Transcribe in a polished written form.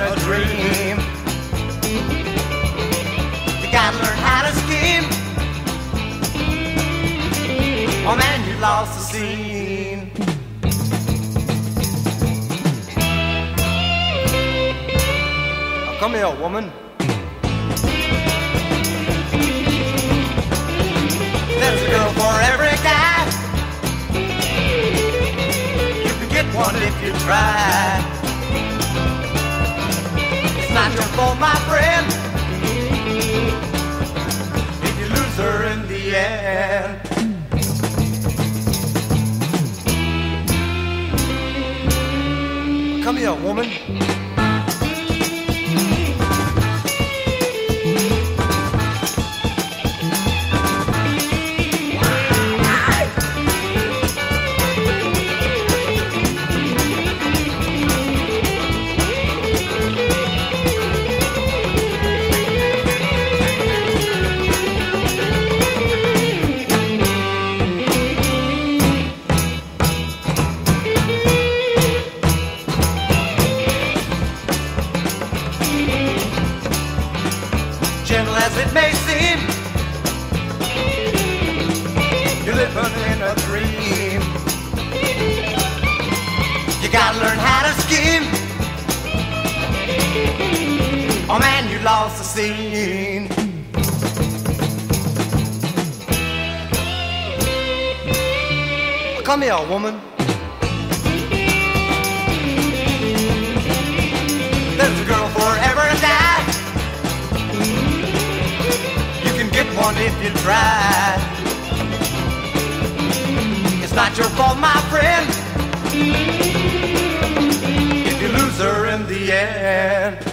a dream. You gotta learn how to scheme. Oh man, you lost the scene. Now come here, woman. There's a girl for every guy. You can get one if you try. It's not your fault, my friend, if you lose her in the end. Come here, woman. Gentle as it may seem, you're living in a dream. You gotta learn how to scheme. Oh man, you lost the scene. Come here, woman. There's a girl forever to die. You can get one if you try. It's not your fault, my friend, if you lose her in the end.